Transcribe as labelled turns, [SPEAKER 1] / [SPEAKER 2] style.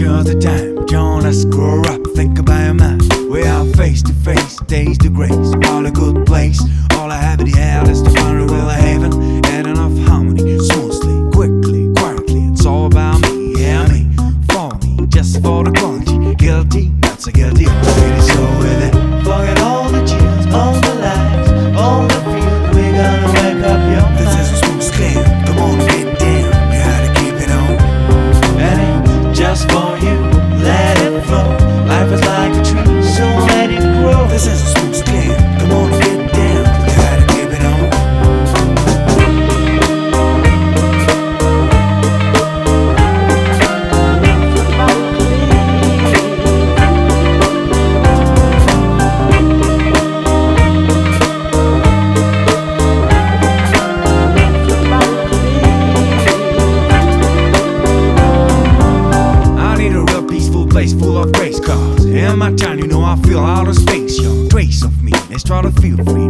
[SPEAKER 1] picture the time, don't let's grow up, think about your mind. We are face to face, days to grace, all a good place. All I have in the air is to find a real haven, and enough harmony, smoothly, quickly, quietly. It's all about me, yeah me, for me, just for the quality. Guilty, not so guilty, already so with it. Forget all the cheers, all the lies, all the fears. We're gonna wake up your mind. This is a smooth skin, come on and get down. You gotta keep it on, and it's just for you. Let it flow. Life is like a tree, so let it grow. This is a smooth skin, come on and get down. You gotta keep it on. Place full of race cars. In my town, you know I feel out of space. Your trace of me, let's try to feel free.